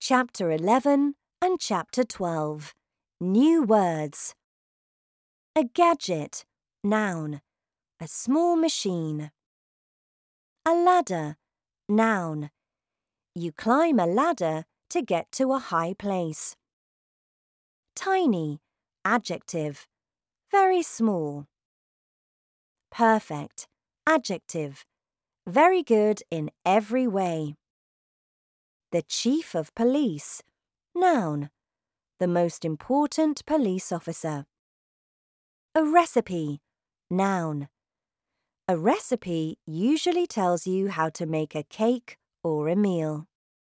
Chapter 11 and Chapter 12. New words. A gadget, noun, a small machine. A ladder, noun. You climb a ladder to get to a high place. Tiny, adjective, very small. Perfect, adjective, very good in every way. The chief of police, noun, the most important police officer. A recipe, noun. A recipe usually tells you how to make a cake or a meal.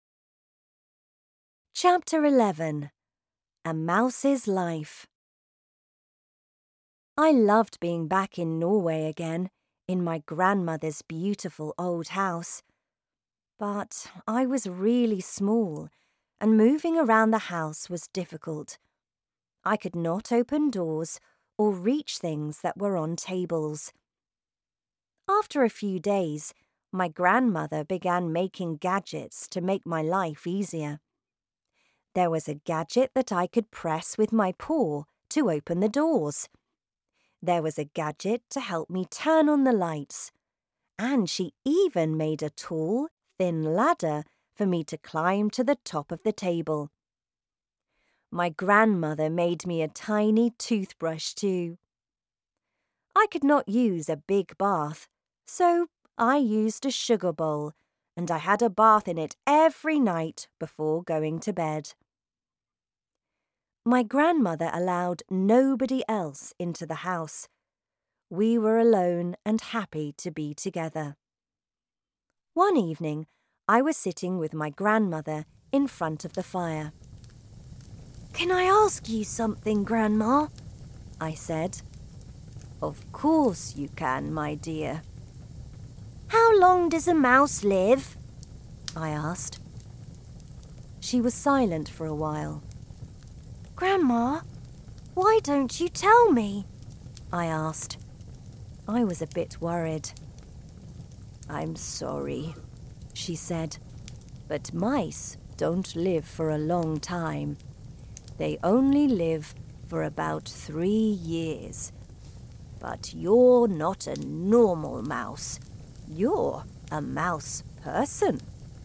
Chapter 11. A Mouse's Life. I loved being back in Norway again, in my grandmother's beautiful old house. But I was really small, and moving around the house was difficult. I could not open doors or reach things that were on tables. After a few days, my grandmother began making gadgets to make my life easier. There was a gadget that I could press with my paw to open the doors. There was a gadget to help me turn on the lights. And she even made a tall, thin ladder for me to climb to the top of the table. My grandmother made me a tiny toothbrush too. I could not use a big bath, so I used a sugar bowl, and I had a bath in it every night before going to bed. My grandmother allowed nobody else into the house. We were alone and happy to be together. One evening, I was sitting with my grandmother in front of the fire. "Can I ask you something, Grandma?" I said. "Of course you can, my dear." "How long does a mouse live?" I asked. She was silent for a while. "Grandma, why don't you tell me?" I asked. I was a bit worried. "I'm sorry," she said, "but mice don't live for a long time. They only live for about 3 years. But you're not a normal mouse. You're a mouse person."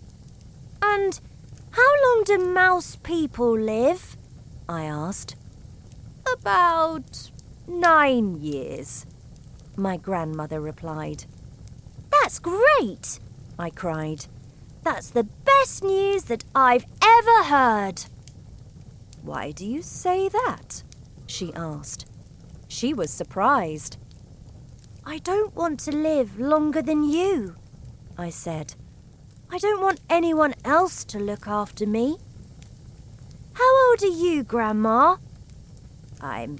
"And how long do mouse people live?" I asked. "About 9 years," my grandmother replied. "That's great!" I cried. "That's the best news that I've ever heard." "Why do you say that?" she asked. She was surprised. "I don't want to live longer than you," I said. "I don't want anyone else to look after me." "How old are you, Grandma?" "I'm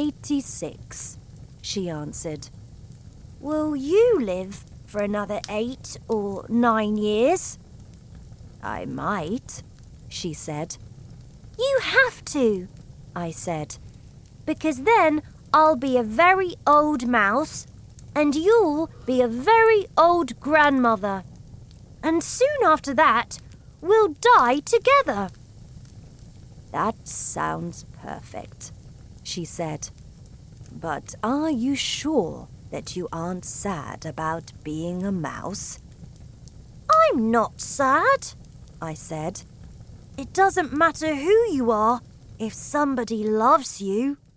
86, she answered. "Will you live for another 8 or 9 years?" "I might," she said. "You have to," I said, "because then I'll be a very old mouse and you'll be a very old grandmother. And soon after that, we'll die together." "That sounds perfect," she said. "But are you sure that you aren't sad about being a mouse?" "I'm not sad," I said. "It doesn't matter who you are if somebody loves you."